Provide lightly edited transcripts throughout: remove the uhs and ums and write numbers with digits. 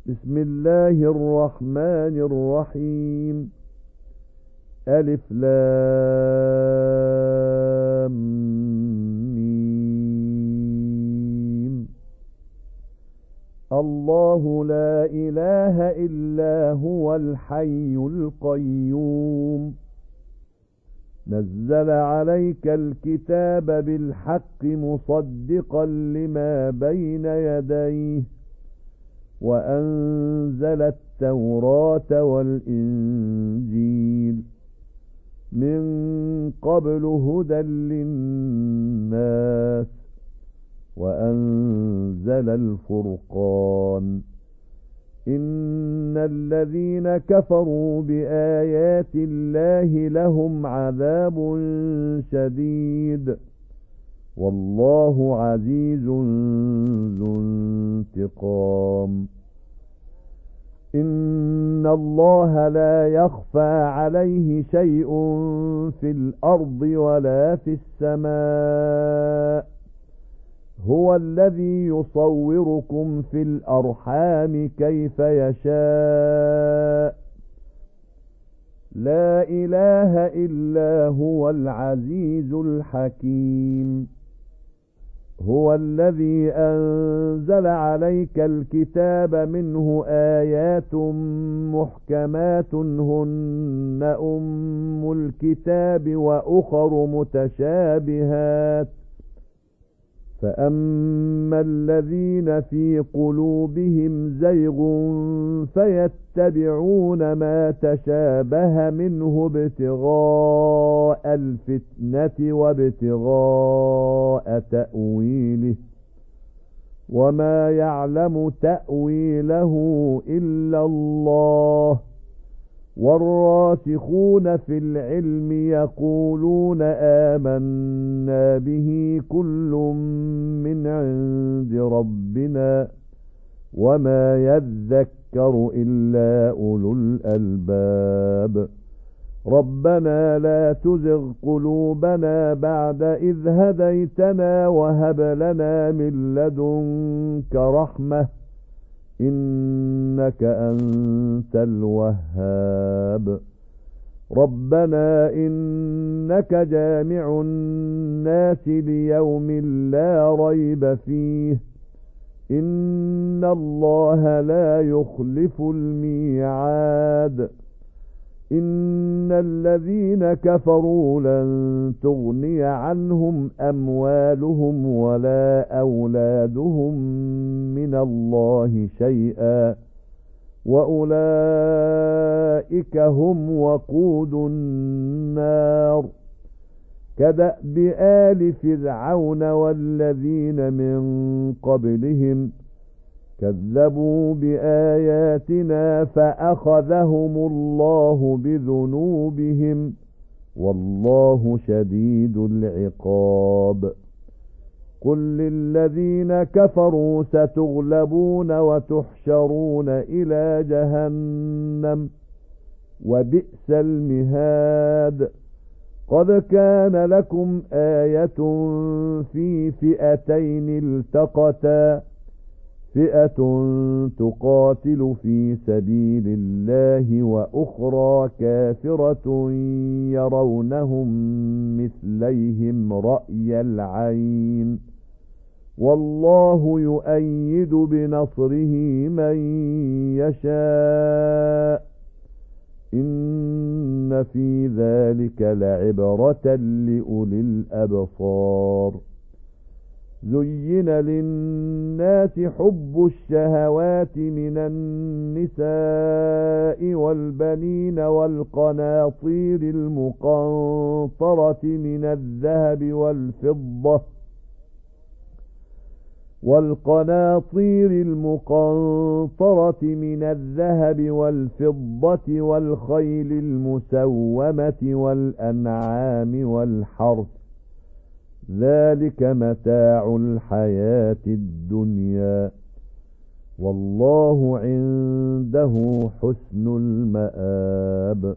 بسم الله الرحمن الرحيم. ألف لام ميم. الله لا إله إلا هو الحي القيوم. نزل عليك الكتاب بالحق مصدقا لما بين يديه وأنزل التوراة والإنجيل من قبل هدى للناس وأنزل الفرقان. إن الذين كفروا بآيات الله لهم عذاب شديد والله عزيز ذو انتقام. إن الله لا يخفى عليه شيء في الأرض ولا في السماء. هو الذي يصوركم في الأرحام كيف يشاء. لا إله إلا هو العزيز الحكيم. هو الذي أنزل عليك الكتاب منه آيات محكمات هن أم الكتاب وأخر متشابهات. فأما الذين في قلوبهم زيغ فيتبعون ما تشابه منه ابتغاء الفتنة وابتغاء تأويله وما يعلم تأويله إلا الله. والراسخون في العلم يقولون آمنا به كل من عند ربنا وما يذكر إلا أولو الألباب. ربنا لا تزغ قلوبنا بعد إذ هديتنا وهب لنا من لدنك رحمة إنك أنت الوهاب. ربنا إنك جامع الناس ليوم لا ريب فيه إن الله لا يخلف الميعاد. إن الذين كفروا لن تغني عنهم أموالهم ولا أولادهم من الله شيئا وأولئك هم وقود النار. كدأب آل فرعون والذين من قبلهم كذبوا بآياتنا فأخذهم الله بذنوبهم والله شديد العقاب. قل للذين كفروا ستغلبون وتحشرون إلى جهنم وبئس المهاد. قد كان لكم آية في فئتين التقتا فئة تقاتل في سبيل الله وأخرى كافرة يرونهم مثليهم رأي العين والله يؤيد بنصره من يشاء. إن في ذلك لعبرة لأولي الأبصار. زين للناس حب الشهوات من النساء والبنين والقناطير المقنطرة من الذهب والفضة والخيل المسومة والأنعام والحرث ذلك متاع الحياة الدنيا والله عنده حسن المآب.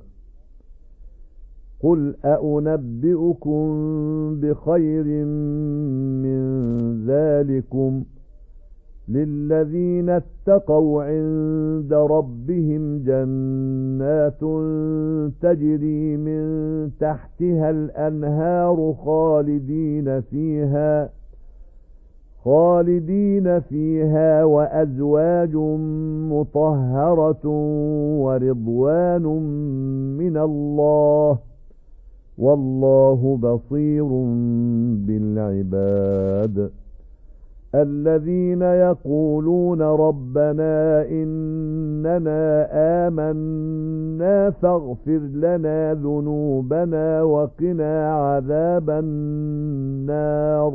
قل أأنبئكم بخير من ذلكم للذين اتقوا عند ربهم جنات تجري من تحتها الأنهار خالدين فيها وأزواج مطهرة ورضوان من الله والله بصير بالعباد الذين يقولون ربنا إننا آمنا فاغفر لنا ذنوبنا وقنا عذاب النار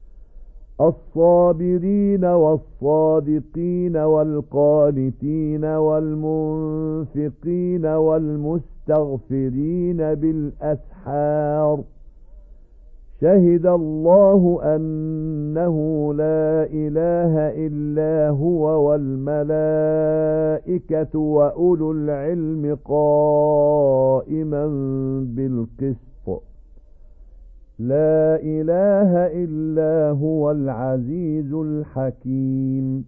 الصابرين والصادقين والقانتين والمنفقين والمستغفرين بالأسحار شهد الله أنه لا إله إلا هو والملائكة وأولو العلم قائما بالقسط لا إله إلا هو العزيز الحكيم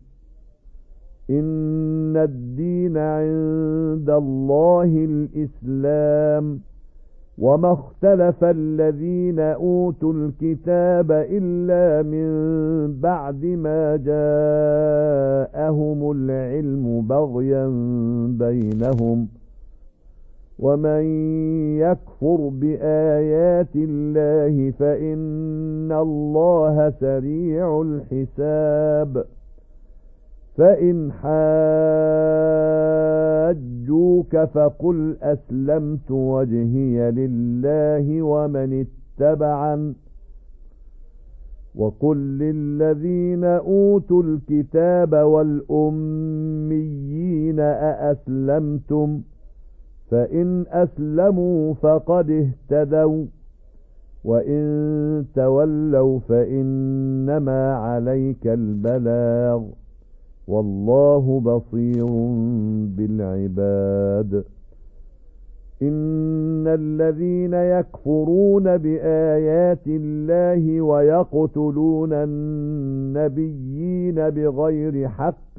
إن الدين عند الله الإسلام وما اختلف الذين أوتوا الكتاب إلا من بعد ما جاءهم العلم بغيا بينهم ومن يكفر بآيات الله فإن الله سريع الحساب فإن حاجوك فقل أسلمت وجهي لله ومن اتبعن وقل للذين أوتوا الكتاب والأميين أأسلمتم فإن أسلموا فقد اهتدوا وإن تولوا فإنما عليك البلاغ والله بصير بالعباد إن الذين يكفرون بآيات الله ويقتلون النبيين بغير حق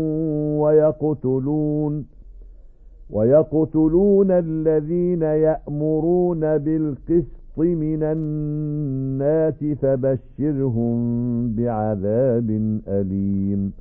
ويقتلون الذين يأمرون بالقسط من الناس فبشرهم بعذاب أليم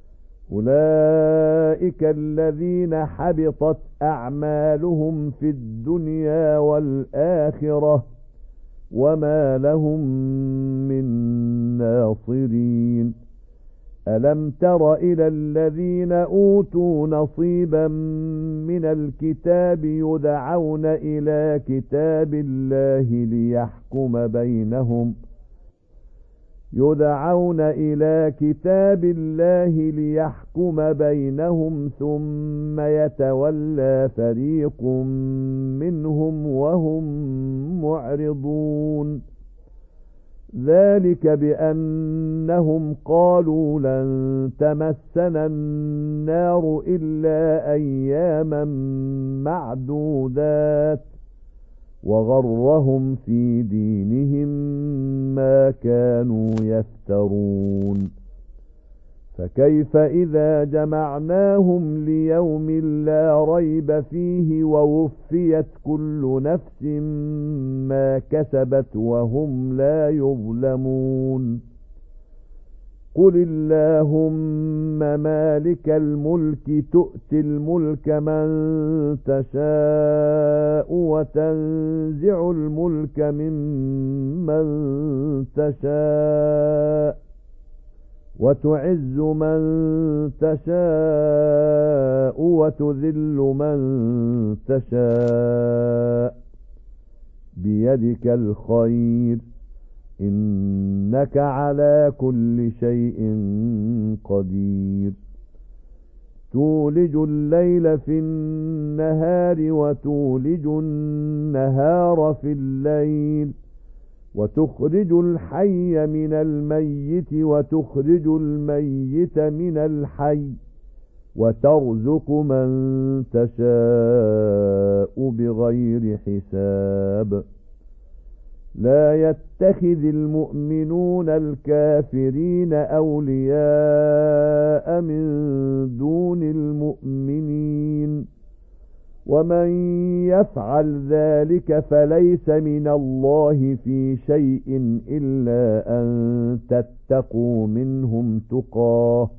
أولئك الذين حبطت أعمالهم في الدنيا والآخرة وما لهم من ناصرين ألم تر إلى الذين أوتوا نصيبا من الكتاب يدعون إلى كتاب الله ليحكم بينهم ثم يتولى فريق منهم وهم معرضون ذلك بأنهم قالوا لن تمسنا النار إلا أياما معدودات وغرهم في دينهم ما كانوا يفترون فكيف إذا جمعناهم ليوم لا ريب فيه ووفيت كل نفس ما كسبت وهم لا يظلمون قل اللهم مالك الملك تؤتي الملك من تشاء وتنزع الملك ممن تشاء وتعز من تشاء وتذل من تشاء بيدك الخير إنك على كل شيء قدير تولج الليل في النهار وتولج النهار في الليل وتخرج الحي من الميت وتخرج الميت من الحي وترزق من تشاء بغير حساب لا يتخذ المؤمنون الكافرين أولياء من دون المؤمنين ومن يفعل ذلك فليس من الله في شيء إلا أن تتقوا منهم تقاه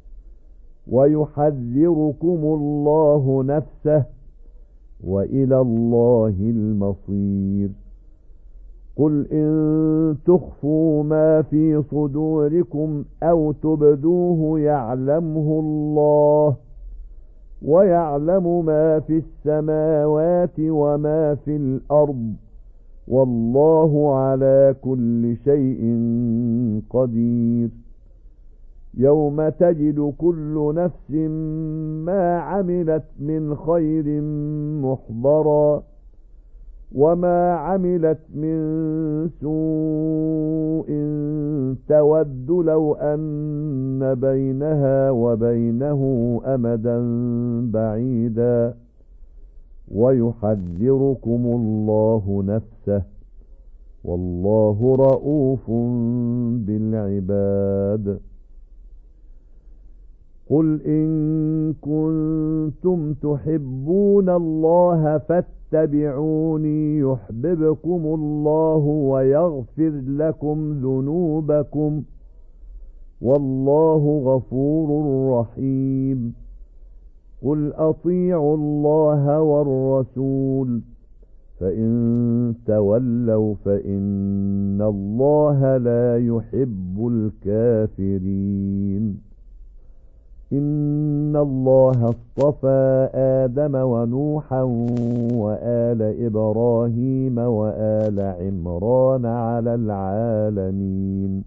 ويحذركم الله نفسه وإلى الله المصير قل إن تخفوا ما في صدوركم أو تبدوه يعلمه الله ويعلم ما في السماوات وما في الأرض والله على كل شيء قدير يوم تجد كل نفس ما عملت من خير محضرا وما عملت من سوء تود لو أن بينها وبينه أمدا بعيدا ويحذركم الله نفسه والله رؤوف بالعباد قل إن كنتم تحبون الله فاتبعوني يحببكم الله ويغفر لكم ذنوبكم والله غفور رحيم قل أطيعوا الله والرسول فإن تولوا فإن الله لا يحب الكافرين إن الله اصطفى آدم ونوحا وآل إبراهيم وآل عمران على العالمين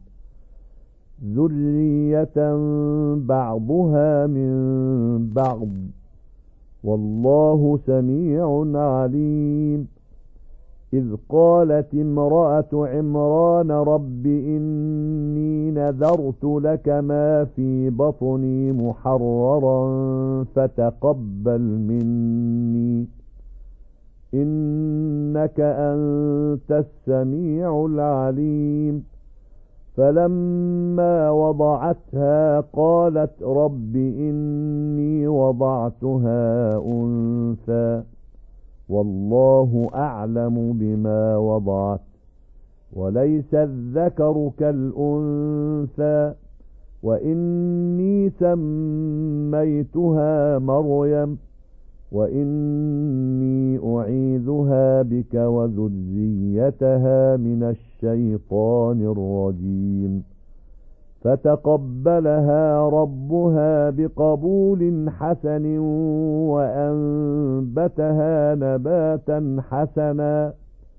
ذرية بعضها من بعض والله سميع عليم إذ قالت امرأة عمران رب إني نذرت لك ما في بطني محررا فتقبل مني إنك أنت السميع العليم فلما وضعتها قالت رب إني وضعتها أنثى والله أعلم بما وضعت وليس الذكر كالأنثى وإني سميتها مريم وإني أعيذها بك وذريتها من الشيطان الرجيم فتقبلها ربها بقبول حسن وأنبتها نباتا حسنا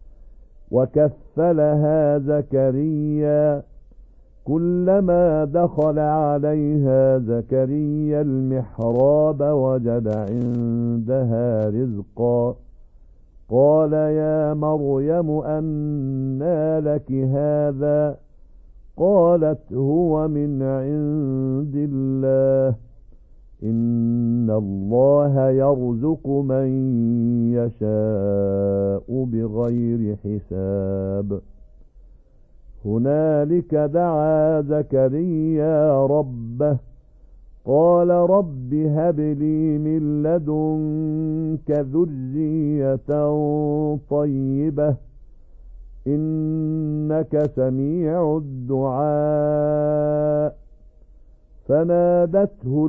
وكفلها زكريا كلما دخل عليها زكريا المحراب وجد عندها رزقا قال يا مريم أنى لك هذا قالت هو من عند الله إن الله يرزق من يشاء بغير حساب هنالك دعا زكريا ربه قال رب هب لي من لدنك ذرية طيبة إنك سميع الدعاء فنادته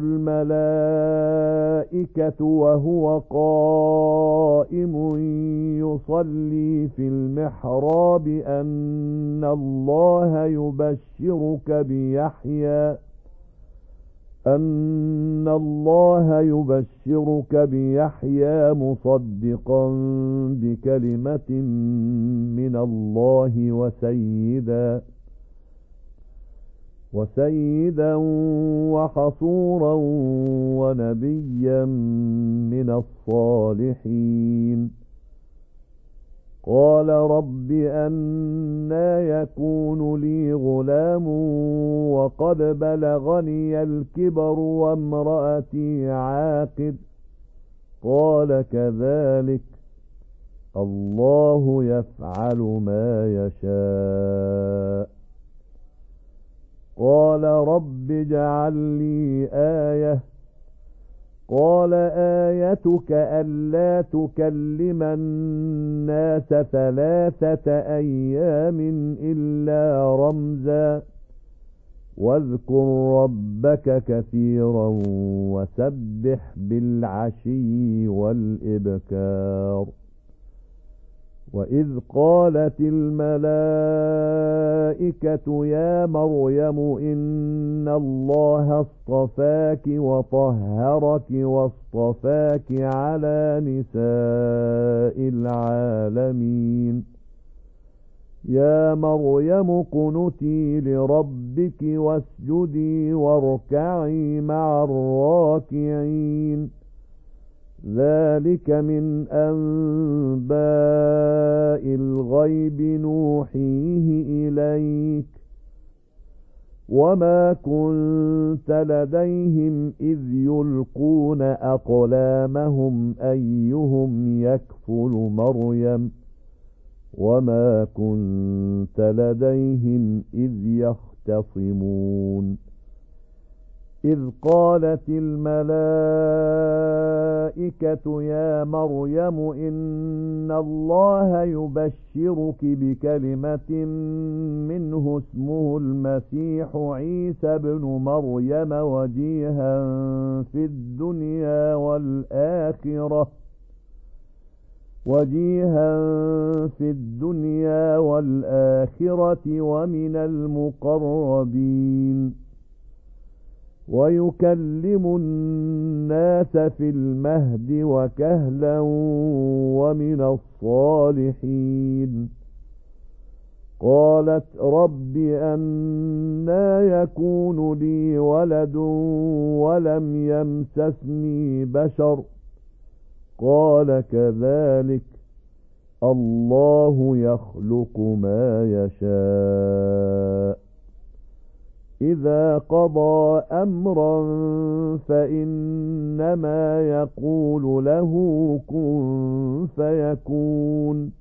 الملائكة وهو قائم يصلي في المحراب أن الله يبشرك بيحيى مصدقا بكلمة من الله وسيدا وحصورا ونبيا من الصالحين قال رب أنى يكون لي غلام وقد بلغني الكبر وامرأتي عاقر قال كذلك الله يفعل ما يشاء. قال رب اجعل لي آية. قال آيتك ألا تكلم الناس 3 أيام إلا رمزا واذكر ربك كثيرا وسبح بالعشي والإبكار. وإذ قالت الملائكة يا مريم إن الله اصطفاك وطهرك واصطفاك على نساء العالمين. يا مريم اقنتي لربك واسجدي واركعي مع الراكعين. ذلك من أنباء الغيب نوحيه إليك وما كنت لديهم إذ يلقون أقلامهم أيهم يكفل مريم وما كنت لديهم إذ يختصمون. إذ قالت الملائكة يا مريم إن الله يبشرك بكلمة منه اسمه المسيح عيسى بن مريم وجيها في الدنيا والآخرة ومن المقربين ويكلم الناس في المهد وكهلا ومن الصالحين. قالت رب أنى يكون لي ولد ولم يمسسني بشر قال كذلك الله يخلق ما يشاء. إذا قضى أمرا فإنما يقول له كن فيكون.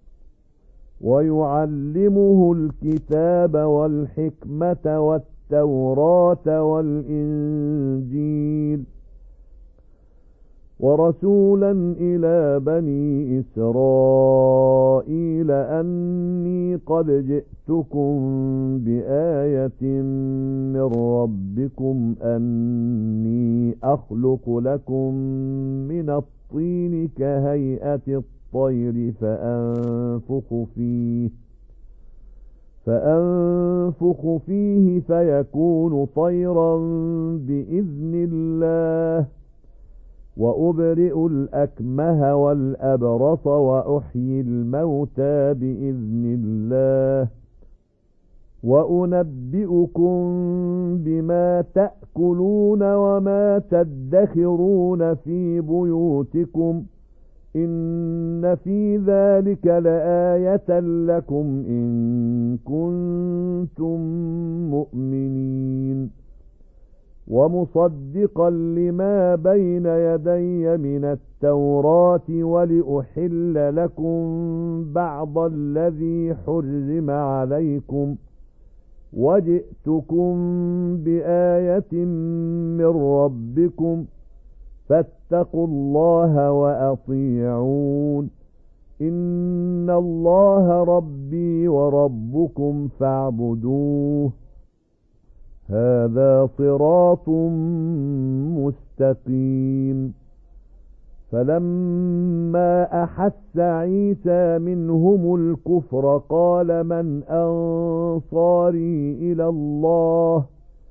ويعلمه الكتاب والحكمة والتوراة والإنجيل ورسولا إلى بني إسرائيل أني قد جئتكم بآية من ربكم أني أخلق لكم من الطين كهيئة الطير فأنفخ فيه فيكون طيرا بإذن الله وأبرئ الأكمه والأبرص وأحيي الموتى بإذن الله وأنبئكم بما تأكلون وما تدخرون في بيوتكم إن في ذلك لآية لكم إن كنتم مؤمنين. ومصدقا لما بين يدي من التوراة ولأحل لكم بعض الذي حرم عليكم وجئتكم بآية من ربكم فاتقوا الله وأطيعون إن الله ربي وربكم فاعبدوه هذا صراط مستقيم. فلما أحس عيسى منهم الكفر قال من أنصاري إلى الله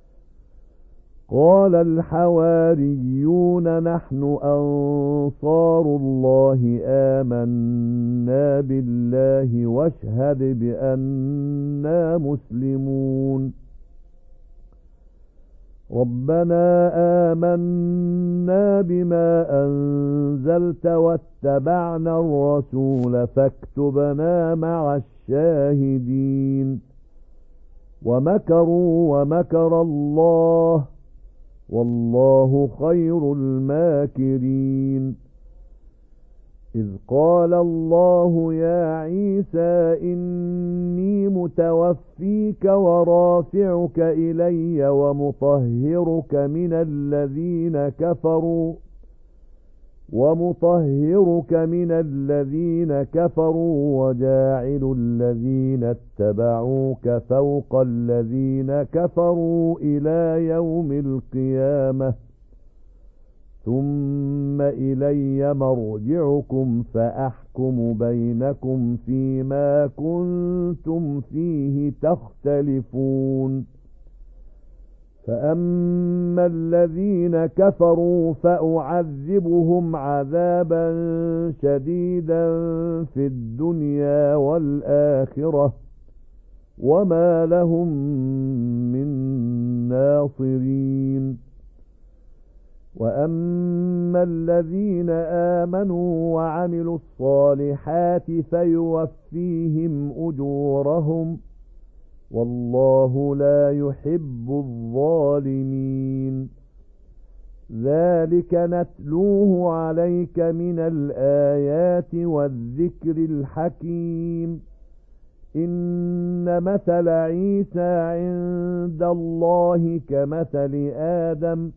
قال الحواريون نحن أنصار الله آمنا بالله واشهد بأننا مسلمون. ربنا آمنا بما أنزلت واتبعنا الرسول فاكتبنا مع الشاهدين. ومكروا ومكر الله والله خير الماكرين. إذ قال الله يا عيسى إني متوفيك ورافعك إلي ومطهرك من الذين كفروا وجاعل الذين اتبعوك فوق الذين كفروا إلى يوم القيامة ثم إلي مرجعكم فأحكم بينكم فيما كنتم فيه تختلفون فأما الذين كفروا فأعذبهم عذابا شديدا في الدنيا والآخرة وما لهم من ناصرين وأما الذين آمنوا وعملوا الصالحات فيوفيهم أجورهم والله لا يحب الظالمين ذلك نتلوه عليك من الآيات والذكر الحكيم إن مثل عيسى عند الله كمثل آدم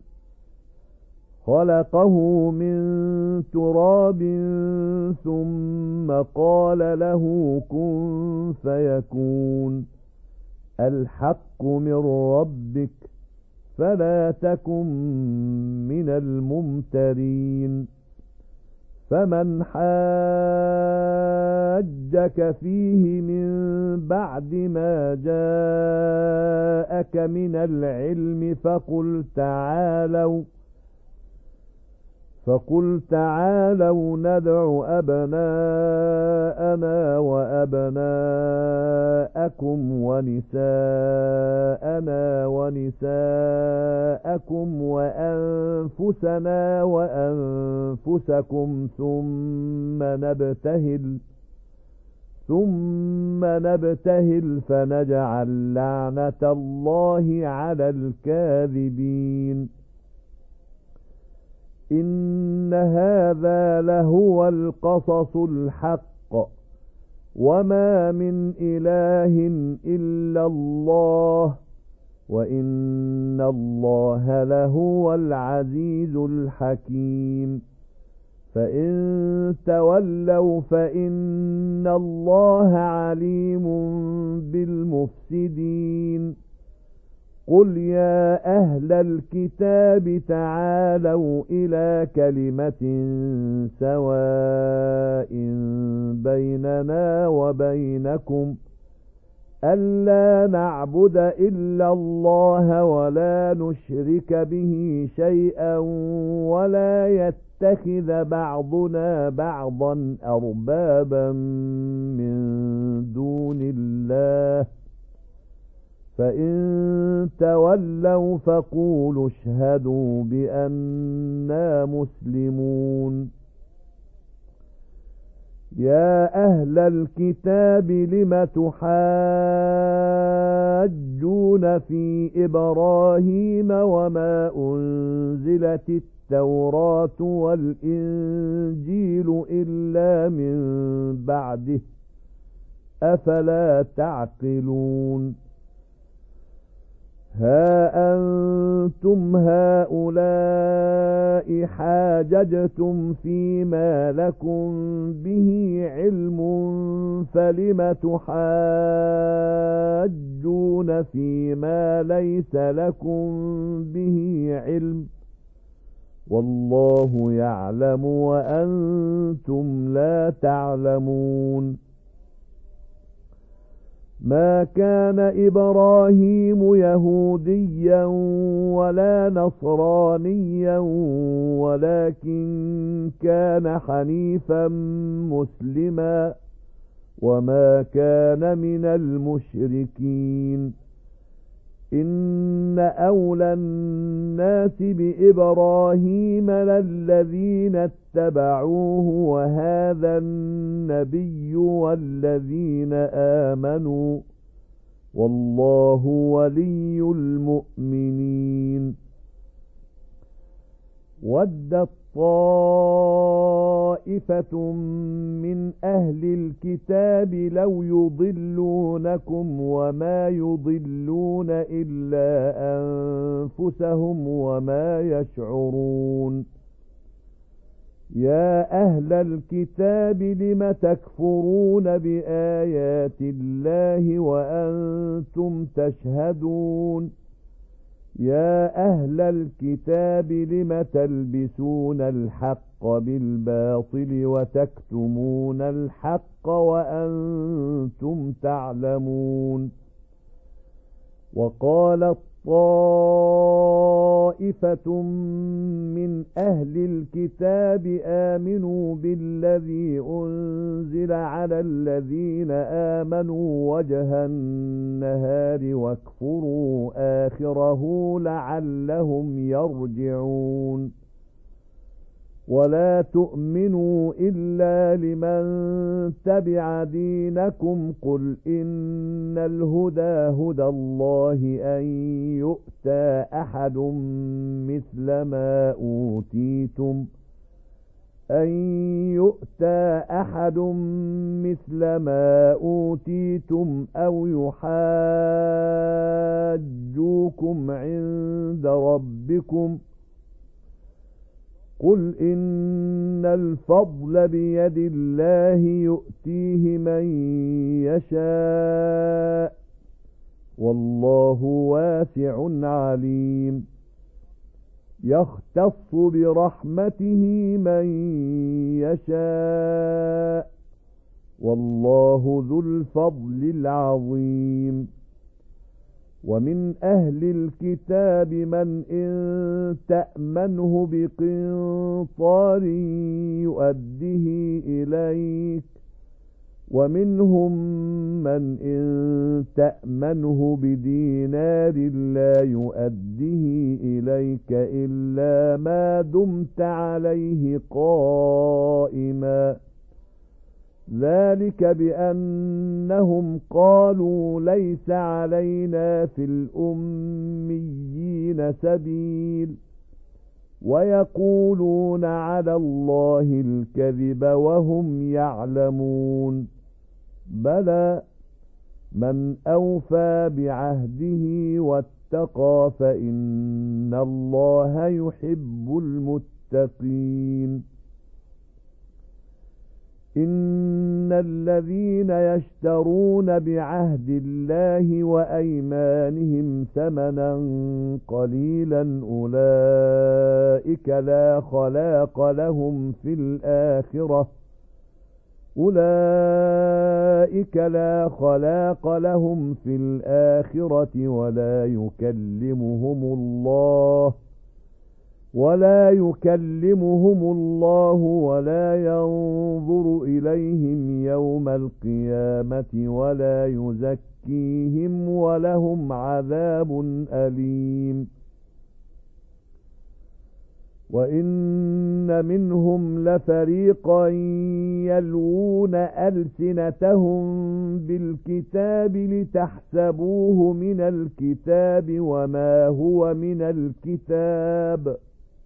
خلقه من تراب ثم قال له كن فيكون الحق من ربك فلا تكن من الممترين فمن حاجك فيه من بعد ما جاءك من العلم فقل تعالوا ندع أبناءنا وأبناءكم ونساءنا ونساءكم وأنفسنا وأنفسكم ثم نبتهل فنجعل لعنة الله على الكاذبين إن هذا لهو القصص الحق وما من إله إلا الله وإن الله لهو العزيز الحكيم فإن تولوا فإن الله عليم بالمفسدين قل يا أهل الكتاب تعالوا إلى كلمة سواء بيننا وبينكم ألا نعبد إلا الله ولا نشرك به شيئا ولا يتخذ بعضنا بعضا أربابا من دون الله فإن تولوا فقولوا اشهدوا بأننا مسلمون يا أهل الكتاب لم تحاجون في إبراهيم وما أنزلت التوراة والإنجيل إلا من بعده أفلا تعقلون ها أنتم هؤلاء حاججتم فيما لكم به علم فلم تحاجون فيما ليس لكم به علم والله يعلم وأنتم لا تعلمون ما كان إبراهيم يهوديا ولا نصرانيا ولكن كان حنيفا مسلما وما كان من المشركين إن أولى الناس بإبراهيم للذين اتبعوه وهذا النبي والذين آمنوا والله ولي المؤمنين ودت طائفة طائفة من أهل الكتاب لو يضلونكم وما يضلون إلا أنفسهم وما يشعرون يا أهل الكتاب لم تكفرون بآيات الله وأنتم تشهدون يا أهل الكتاب لم تلبسون الحق بالباطل وتكتمون الحق وأنتم تعلمون وقالت طائفة من أهل الكتاب آمنوا بالذي أنزل على الذين آمنوا وجه النهار واكفروا آخره لعلهم يرجعون ولا تؤمنوا إلا لمن تبع دينكم قل إن الهدى هدى الله أن يؤتى أحد مثل ما أوتيتم أو يحاجوكم عند ربكم قل إن الفضل بيد الله يؤتيه من يشاء والله واسع عليم يختص برحمته من يشاء والله ذو الفضل العظيم ومن أهل الكتاب من إن تأمنه بقنطار يؤده إليك ومنهم من إن تأمنه بدينار لا يؤده إليك إلا ما دمت عليه قائما ذلك بأنهم قالوا ليس علينا في الأميين سبيل ويقولون على الله الكذب وهم يعلمون بلى من أوفى بعهده واتقى فإن الله يحب المتقين إن الذين يشترون بعهد الله وأيمانهم ثمنا قليلا أولئك لا خلاق لهم في الآخرة ولا يكلمهم الله ولا ينظر إليهم يوم القيامة ولا يزكيهم ولهم عذاب أليم وإن منهم لفريقا يلوون ألسنتهم بالكتاب لتحسبوه من الكتاب وما هو من الكتاب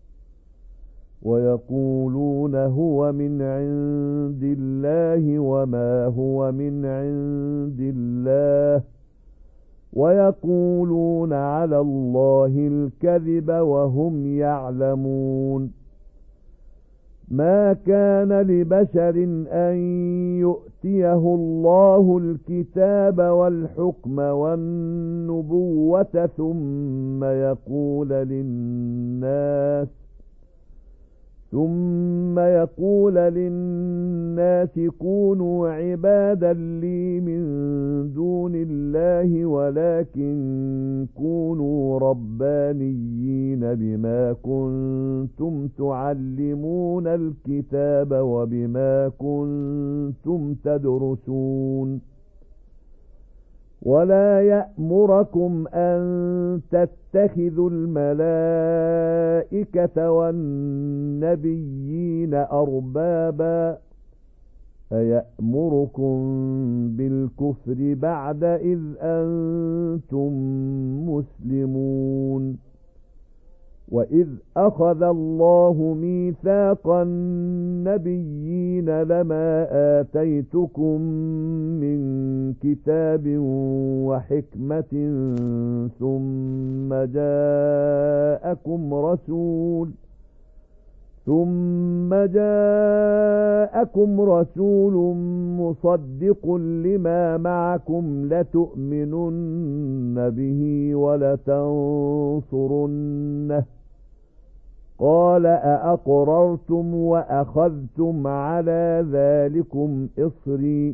ويقولون هو من عند الله وما هو من عند الله ويقولون على الله الكذب وهم يعلمون ما كان لبشر أن يؤتيه الله الكتاب والحكم والنبوة ثم يقول للناس كونوا عبادا لي من دون الله ولكن كونوا ربانيين بما كنتم تعلمون الكتاب وبما كنتم تدرسون ولا يأمركم أن تتخذوا الملائكة والنبيين أربابا أيأمركم بالكفر بعد إذ أنتم مسلمون وإذ أخذ الله ميثاق النبيين لما آتيتكم من كتاب وحكمة ثم جاءكم رسول مصدق لما معكم لتؤمنن به ولتنصرنه قال أأقررتم وأخذتم على ذلكم إصري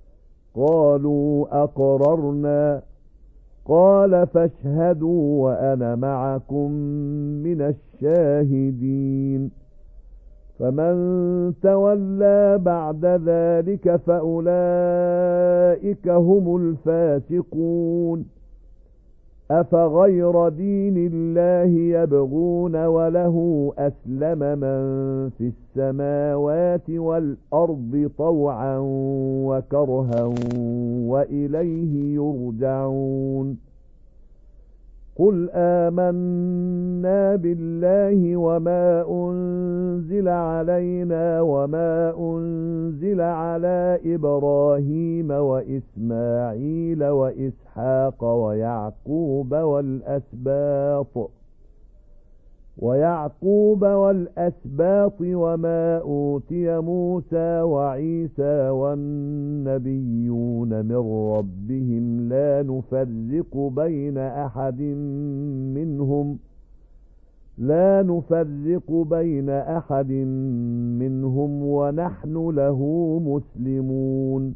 قالوا أقررنا قال فاشهدوا وأنا معكم من الشاهدين فمن تولى بعد ذلك فأولئك هم الفاسقون أفغير دين الله يبغون وله أسلم من في السماوات والأرض طوعا وكرها وإليه يرجعون قل آمنا بالله وما أنزل علينا وما أنزل على إبراهيم وإسماعيل وإسحاق ويعقوب والأسباط وما أوتي موسى وعيسى والنبيون من ربهم لا نفرق بين أحد منهم ونحن له مسلمون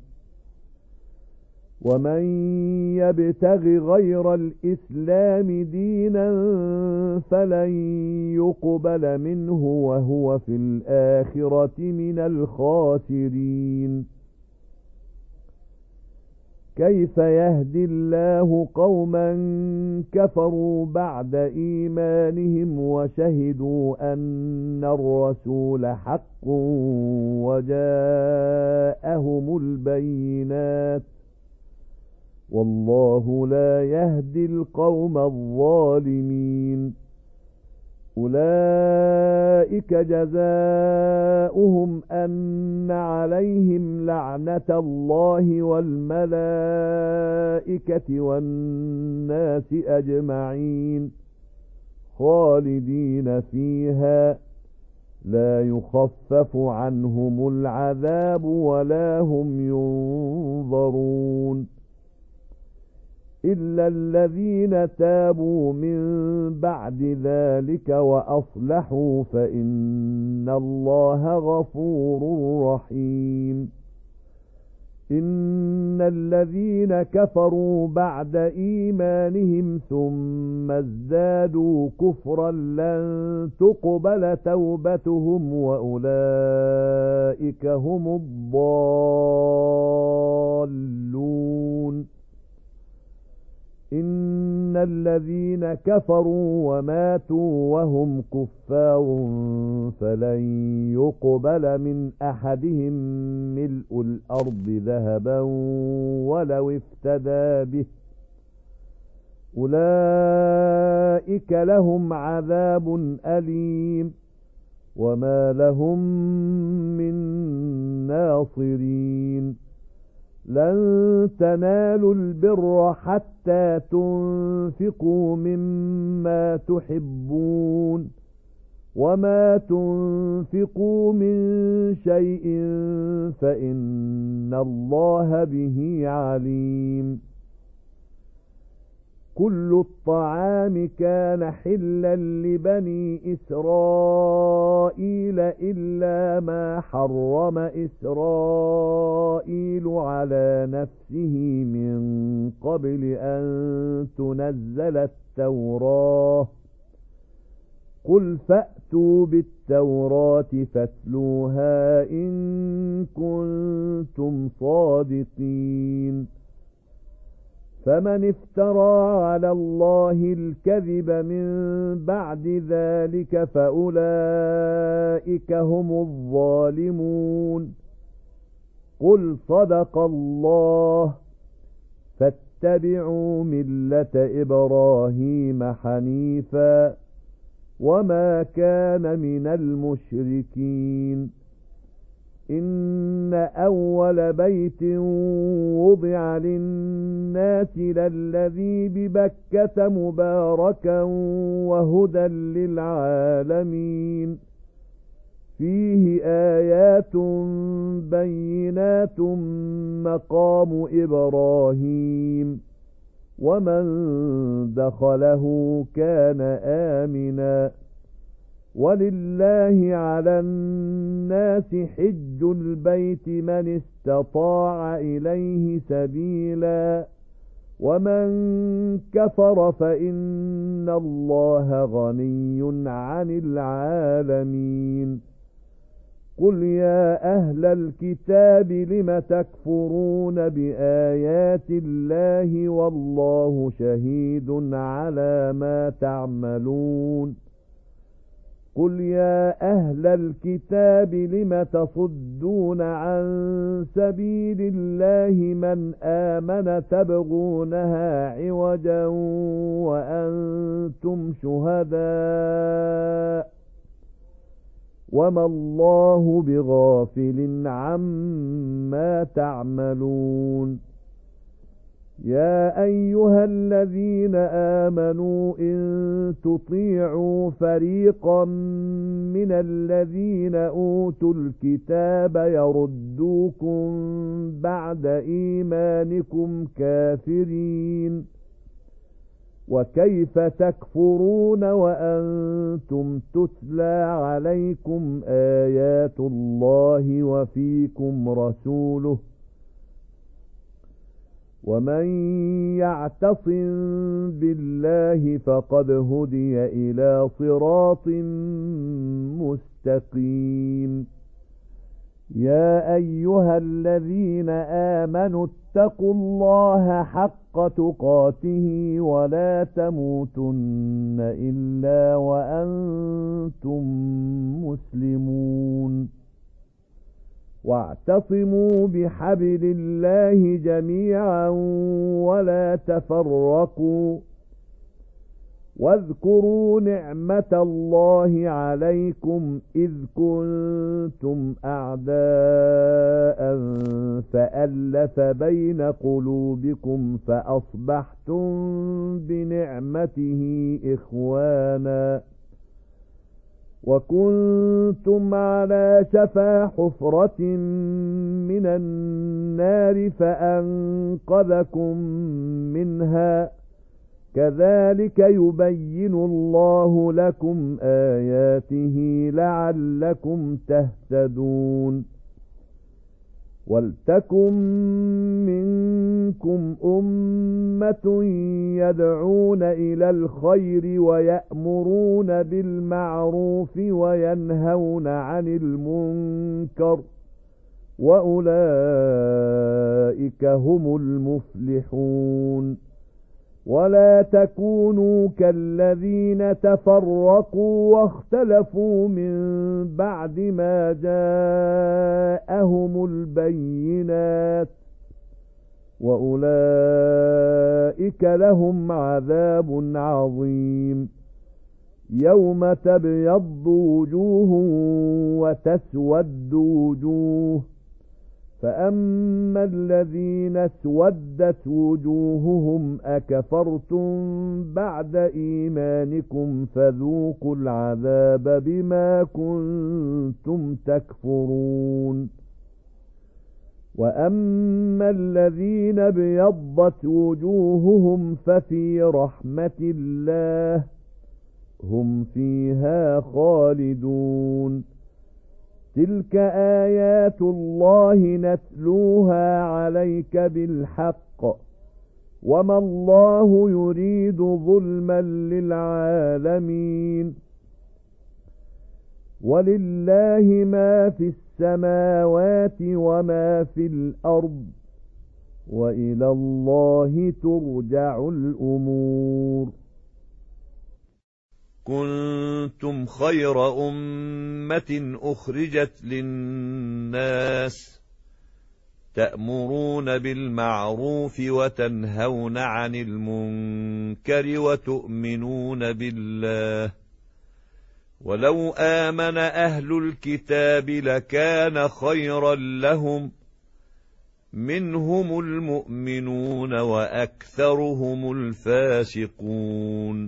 ومن يبتغ غير الإسلام دينا فلن يقبل منه وهو في الآخرة من الخاسرين كيف يهدي الله قوما كفروا بعد إيمانهم وشهدوا أن الرسول حق وجاءهم البينات والله لا يهدي القوم الظالمين أولئك جزاؤهم أن عليهم لعنة الله والملائكة والناس أجمعين خالدين فيها لا يخفف عنهم العذاب ولا هم ينظرون إلا الذين تابوا من بعد ذلك وأصلحوا فإن الله غفور رحيم إن الذين كفروا بعد إيمانهم ثم ازدادوا كفرا لن تقبل توبتهم وأولئك هم الضالون إن الذين كفروا وماتوا وهم كفار فلن يقبل من أحدهم ملء الأرض ذهبا ولو افتدى به أولئك لهم عذاب أليم وما لهم من ناصرين لن تنالوا البر حتى تنفقوا مما تحبون وما تنفقوا من شيء فإن الله به عليم كل الطعام كان حلا لبني إسرائيل إلا ما حرم إسرائيل على نفسه من قبل أن تنزل التوراة قل فأتوا بالتوراة فاتلوها إن كنتم صادقين فمن افترى على الله الكذب من بعد ذلك فأولئك هم الظالمون قل صدق الله فاتبعوا ملة إبراهيم حنيفا وما كان من المشركين. إن أول بيت وضع للناس للذي ببكة مباركا وهدى للعالمين، فيه آيات بينات مقام إبراهيم، ومن دخله كان آمنا. ولله على الناس حج البيت من استطاع إليه سبيلا، ومن كفر فإن الله غني عن العالمين. قل يا أهل الكتاب لم تكفرون بآيات الله والله شهيد على ما تعملون. قل يا أهل الكتاب لم تصدون عن سبيل الله من آمن تبغونها عوجا وأنتم شهداء وما الله بغافل عما تعملون. يا أيها الذين آمنوا إن تطيعوا فريقا من الذين أوتوا الكتاب يردوكم بعد إيمانكم كافرين، وكيف تكفرون وأنتم تتلى عليكم آيات الله وفيكم رسوله، ومن يعتصم بالله فقد هدي إلى صراط مستقيم. يا أيها الذين آمنوا اتقوا الله حق تقاته ولا تموتن إلا وأنتم مسلمون. واعتصموا بحبل الله جميعا ولا تفرقوا، واذكروا نعمة الله عليكم إذ كنتم أعداء فألف بين قلوبكم فأصبحتم بنعمته إخوانا، وكنتم على شفا حفرة من النار فأنقذكم منها. كذلك يبين الله لكم آياته لعلكم تهتدون. ولتكن منكم أمة يدعون إلى الخير ويأمرون بالمعروف وينهون عن المنكر، وأولئك هم المفلحون. ولا تكونوا كالذين تفرقوا واختلفوا من بعد ما جاءهم البينات، وأولئك لهم عذاب عظيم. يوم تبيض وجوه وتسود وجوه، فأما الذين اسودت وجوههم أكفرتم بعد إيمانكم فذوقوا العذاب بما كنتم تكفرون. وأما الذين ابيضت وجوههم ففي رحمة الله هم فيها خالدون. تلك آيات الله نتلوها عليك بالحق، وما الله يريد ظلما للعالمين. ولله ما في السماوات وما في الأرض، وإلى الله ترجع الأمور. كنتم خير أمة أخرجت للناس تأمرون بالمعروف وتنهون عن المنكر وتؤمنون بالله، ولو آمن أهل الكتاب لكان خيرا لهم منهم المؤمنون وأكثرهم الفاسقون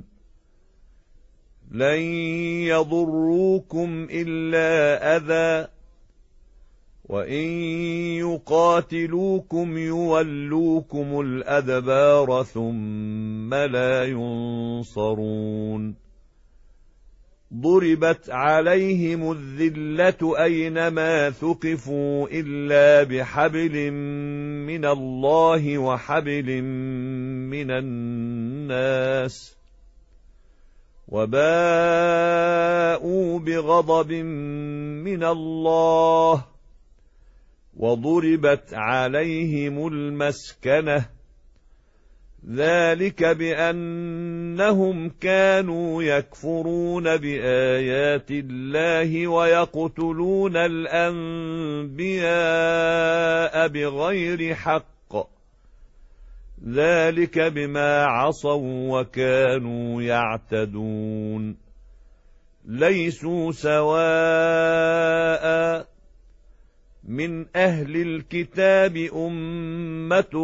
لن يضروكم إلا أذى وإن يقاتلوكم يولوكم الأدبار ثم لا ينصرون ضربت عليهم الذلة أينما ثقفوا إلا بحبل من الله وحبل من الناس وباءوا بغضب من الله وضربت عليهم المسكنة ذلك بأنهم كانوا يكفرون بآيات الله ويقتلون الأنبياء بغير حق ذلك بما عصوا وكانوا يعتدون ليسوا سواء من أهل الكتاب أمة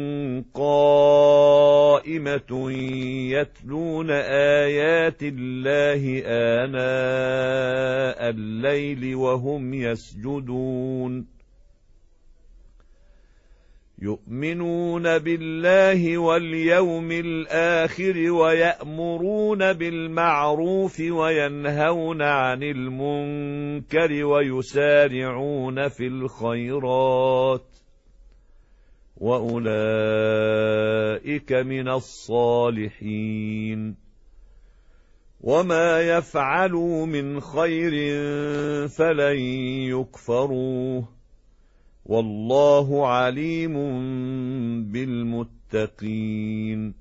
قائمة يتلون آيات الله آناء الليل وهم يسجدون يؤمنون بالله واليوم الآخر ويأمرون بالمعروف وينهون عن المنكر ويسارعون في الخيرات وأولئك من الصالحين وما يفعلوا من خير فلن يكفروه والله عليم بالمتقين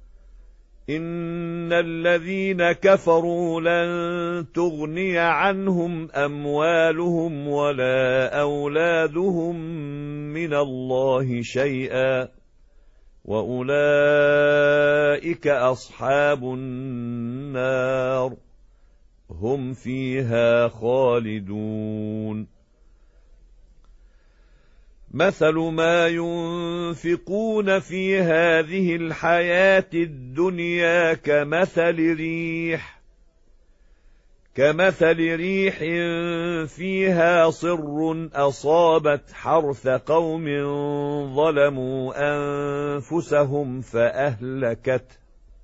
إن الذين كفروا لن تغني عنهم أموالهم ولا أولادهم من الله شيئا وأولئك أصحاب النار هم فيها خالدون مثل ما ينفقون في هذه الحياة الدنيا كمثل ريح فيها صر أصابت حرث قوم ظلموا أنفسهم فأهلكته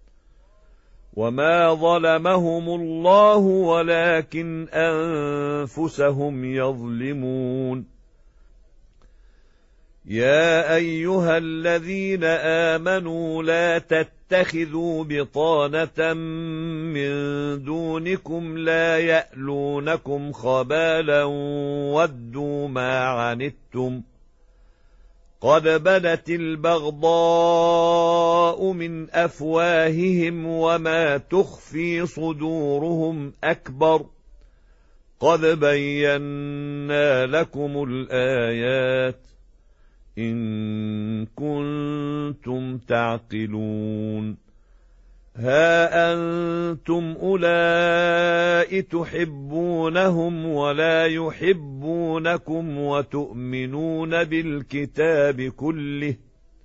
وما ظلمهم الله ولكن أنفسهم يظلمون يا أيها الذين آمنوا لا تتخذوا بطانة من دونكم لا يألونكم خبالا ودوا ما عنتم قد بدت البغضاء من أفواههم وما تخفي صدورهم أكبر قد بينا لكم الآيات إن كنتم تعقلون ها أنتم أولئك تحبونهم ولا يحبونكم وتؤمنون بالكتاب كله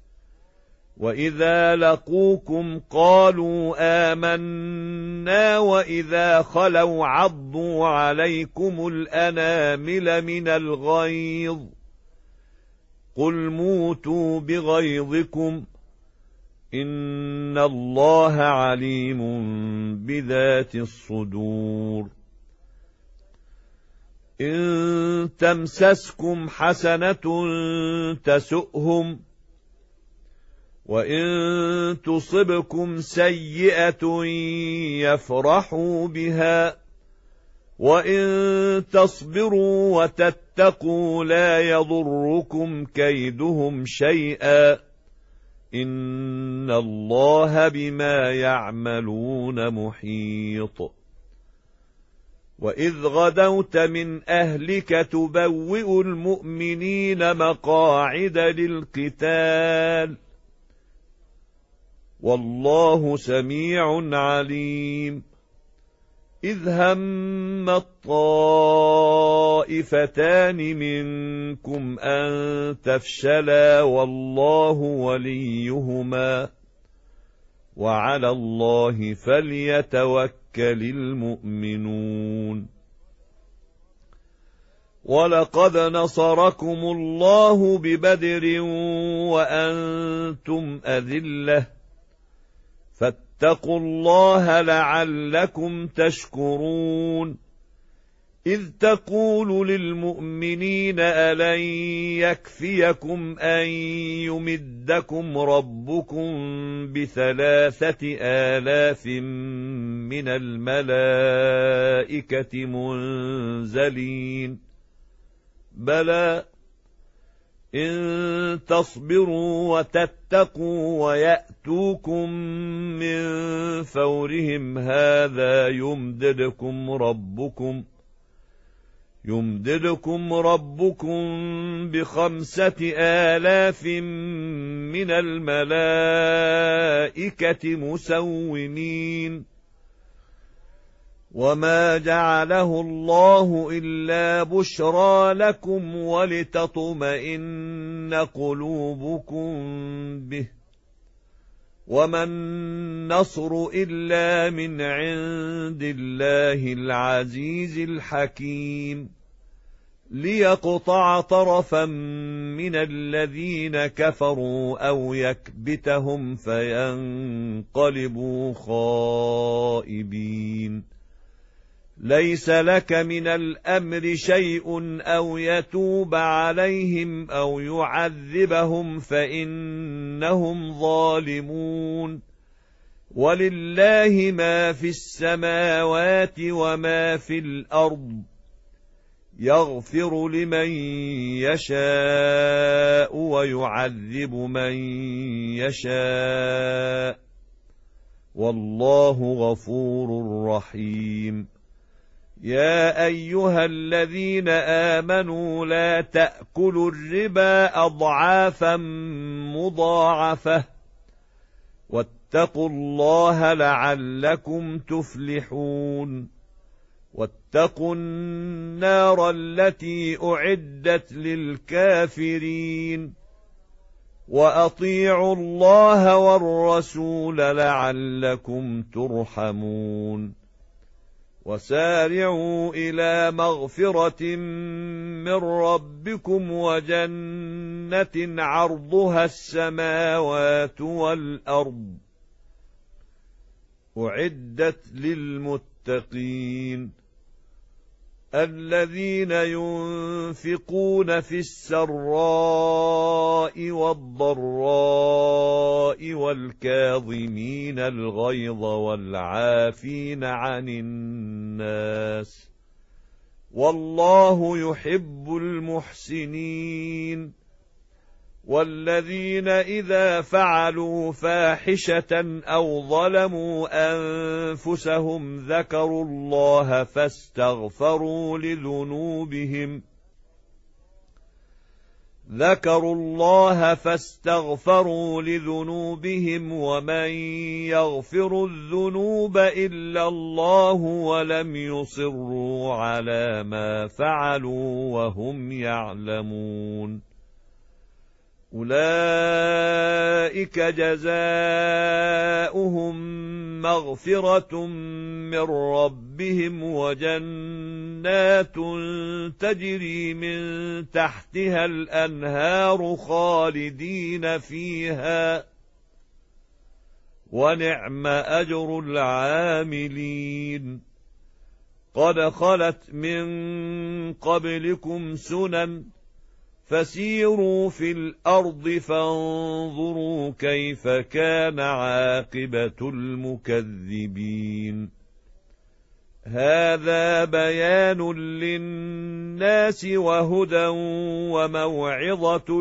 وإذا لقوكم قالوا آمنا وإذا خلوا عضوا عليكم الأنامل من الغيظ قل موتوا بغيظكم إن الله عليم بذات الصدور إن تمسسكم حسنة تسؤهم وإن تصبكم سيئة يفرحوا بها وإن تصبروا وتتقوا لا يضركم كيدهم شيئا إن الله بما يعملون محيط وإذ غدوت من أهلك تبوئ المؤمنين مقاعد للقتال والله سميع عليم إذ هم الطائفتان منكم أن تفشلا والله وليهما وعلى الله فليتوكل المؤمنون ولقد نصركم الله ببدر وأنتم أذلة فاتقوا الله لعلكم تشكرون إذ تقول للمؤمنين ألن يكفيكم أن يمدكم ربكم ب3,000 من الملائكة منزلين بلى إن تصبروا وتتقوا ويأتوكم من فورهم هذا يمددكم ربكم ب5,000 من الملائكة مسومين وما جعله الله إلا بشرى لكم ولتطمئن قلوبكم به وما النصر إلا من عند الله العزيز الحكيم ليقطع طرفا من الذين كفروا أو يكبتهم فينقلبوا خائبين ليس لك من الأمر شيء أو يتوب عليهم أو يعذبهم فإنهم ظالمون ولله ما في السماوات وما في الأرض يغفر لمن يشاء ويعذب من يشاء والله غفور رحيم يا أيها الذين آمنوا لا تأكلوا الربا أضعافا مضاعفة واتقوا الله لعلكم تفلحون واتقوا النار التي أعدت للكافرين وأطيعوا الله والرسول لعلكم ترحمون وسارعوا إلى مغفرة من ربكم وجنة عرضها السماوات والأرض أعدت للمتقين الذين ينفقون في السراء والضراء والكاظمين الغيظ والعافين عن الناس والله يحب المحسنين والذين إذا فعلوا فاحشة أو ظلموا أنفسهم ذكروا الله فاستغفروا لذنوبهم ومن يغفر الذنوب إلا الله ولم يصروا على ما فعلوا وهم يعلمون أولئك جزاؤهم مغفرة من ربهم وجنات تجري من تحتها الأنهار خالدين فيها ونعم أجر العاملين قد خلت من قبلكم سنن فسيروا في الأرض فانظروا كيف كان عاقبة المكذبين هذا بيان للناس وهدى وموعظة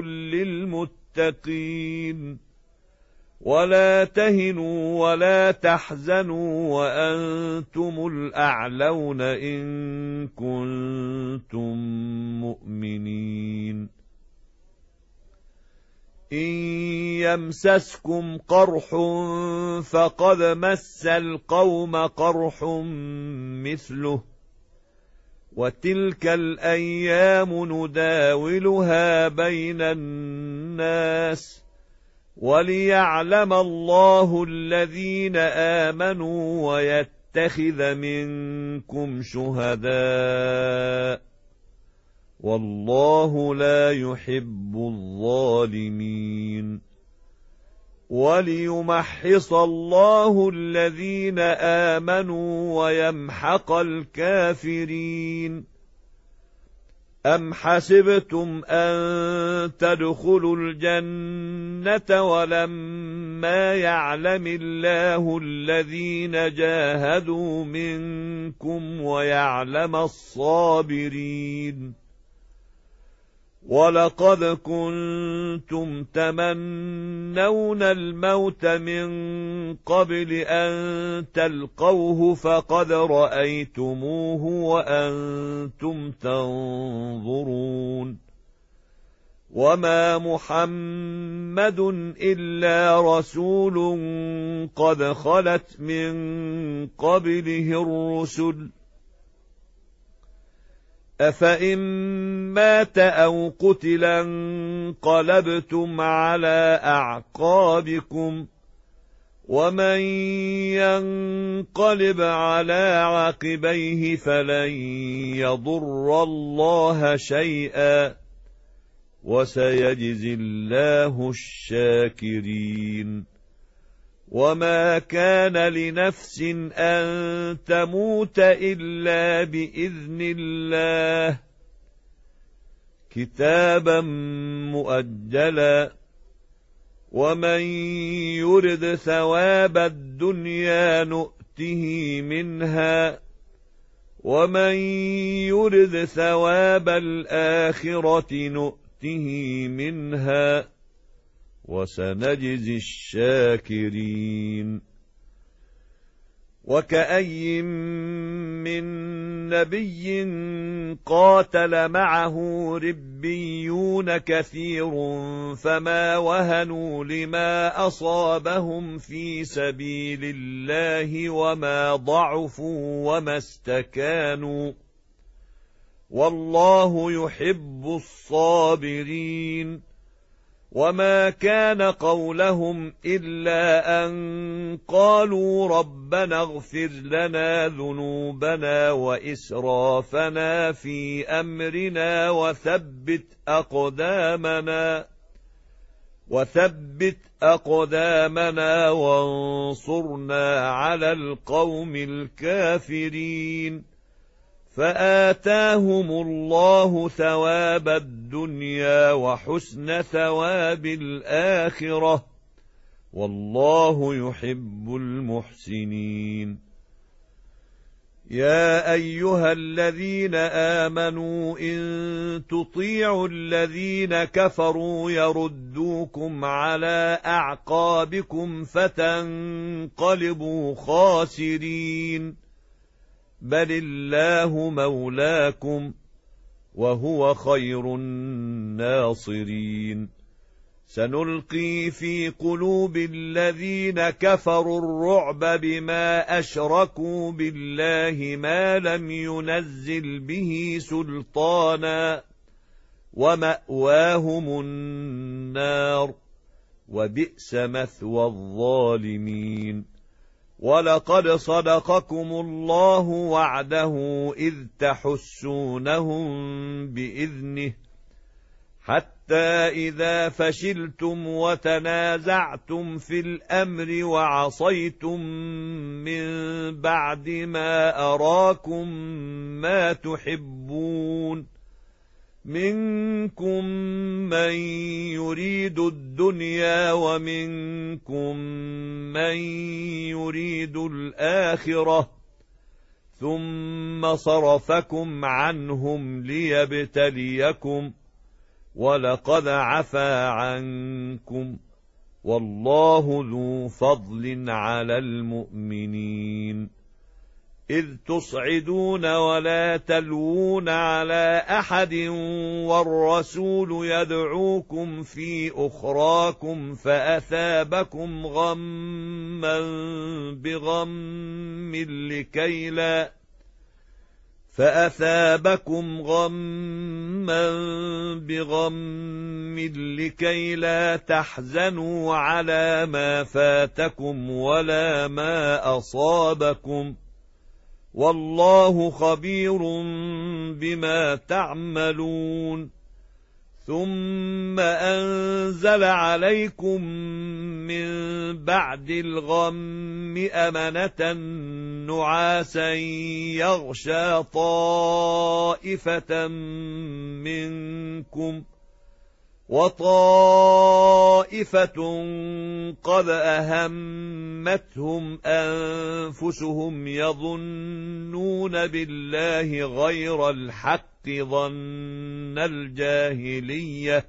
للمتقين ولا تهنوا ولا تحزنوا وأنتم الأعلون إن كنتم مؤمنين إن يمسسكم قرح فقد مس القوم قرح مثله وتلك الأيام نداولها بين الناس وليعلم الله الذين آمنوا ويتخذ منكم شهداء والله لا يحب الظالمين وليمحص الله الذين آمنوا ويمحق الكافرين أم حسبتم أن تدخلوا الجنة ولما يعلم الله الذين جاهدوا منكم ويعلم الصابرين ولقد كنتم تمنون الموت من قبل أن تلقوه فقد رأيتموه وأنتم تنظرون وما محمد إلا رسول قد خلت من قبله الرسل أفإن مات أو قتلا انقلبتم على أعقابكم ومن ينقلب على عقبيه فلن يضر الله شيئا وسيجزي الله الشاكرين وما كان لنفس أن تموت إلا بإذن الله كتابا مؤجلا ومن يرد ثواب الدنيا نؤته منها ومن يرد ثواب الآخرة نؤته منها وسنجزي الشاكرين وكأي من نبي قاتل معه ربيون كثير فما وهنوا لما أصابهم في سبيل الله وما ضعفوا وما استكانوا والله يحب الصابرين وما كان قولهم إلا أن قالوا ربنا اغفر لنا ذنوبنا وإسرافنا في أمرنا وثبت أقدامنا وانصرنا على القوم الكافرين فآتاهم الله ثواب الدنيا وحسن ثواب الآخرة والله يحب المحسنين يا أيها الذين آمنوا إن تطيعوا الذين كفروا يردوكم على أعقابكم فتنقلبوا خاسرين بل الله مولاكم وهو خير الناصرين سنلقي في قلوب الذين كفروا الرعب بما أشركوا بالله ما لم ينزل به سلطانا ومأواهم النار وبئس مثوى الظالمين ولقد صدقكم الله وعده إذ تحسونهم بإذنه حتى إذا فشلتم وتنازعتم في الأمر وعصيتم من بعد ما أراكم ما تحبون منكم من يريد الدنيا ومنكم من يريد الآخرة ثم صرفكم عنهم ليبتليكم ولقد عفا عنكم والله ذو فضل على المؤمنين إذ تصعدون ولا تلوون على أحد والرسول يدعوكم في أخراكم فأثابكم غما بغم لكي لا تحزنوا على ما فاتكم ولا ما أصابكم والله خبير بما تعملون ثم أنزل عليكم من بعد الغم أمنة نعاسا يغشى طائفة منكم وطائفة قد أهمتهم أنفسهم يظنون بالله غير الحق ظن الجاهلية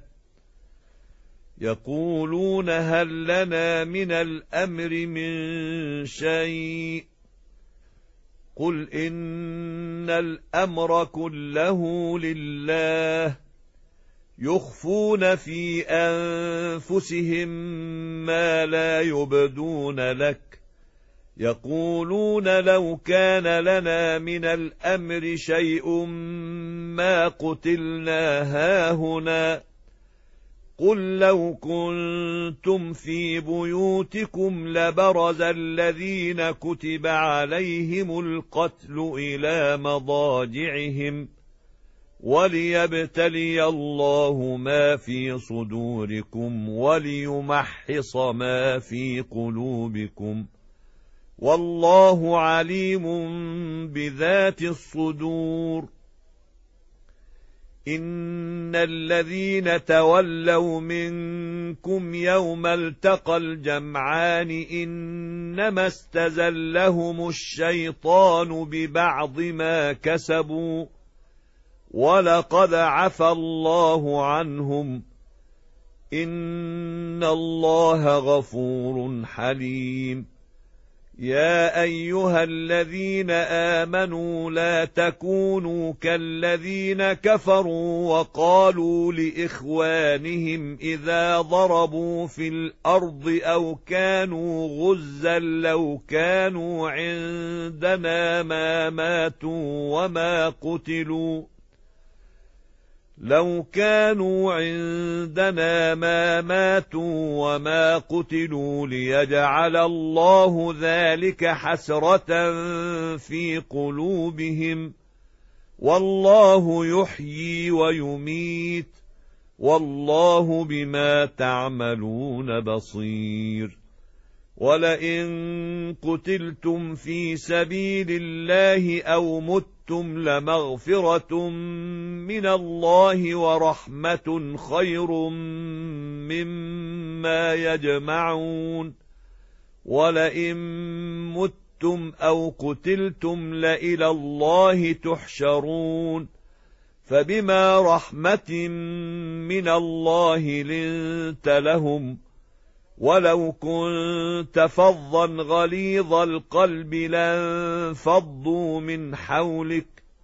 يقولون هل لنا من الأمر من شيء قل إن الأمر كله لله يخفون في أنفسهم ما لا يبدون لك يقولون لو كان لنا من الأمر شيء ما قتلنا هاهنا قل لو كنتم في بيوتكم لبرز الذين كتب عليهم القتل إلى مضاجعهم وليبتلي الله ما في صدوركم وليمحص ما في قلوبكم والله عليم بذات الصدور إن الذين تولوا منكم يوم التقى الجمعان إنما استزلهم الشيطان ببعض ما كسبوا ولقد عفى الله عنهم إن الله غفور حليم يا أيها الذين آمنوا لا تكونوا كالذين كفروا وقالوا لإخوانهم إذا ضربوا في الأرض أو كانوا غزا لو كانوا عندنا ما ماتوا وما قتلوا ليجعل الله ذلك حسرة في قلوبهم والله يحيي ويميت والله بما تعملون بصير ولئن قتلتم في سبيل الله أو متم لمغفرة من الله ورحمة خير مما يجمعون ولئن متم أو قتلتم لإلى الله تحشرون فبما رحمة من الله لنت لهم ولو كنت فظا غليظ القلب لانفضوا من حولك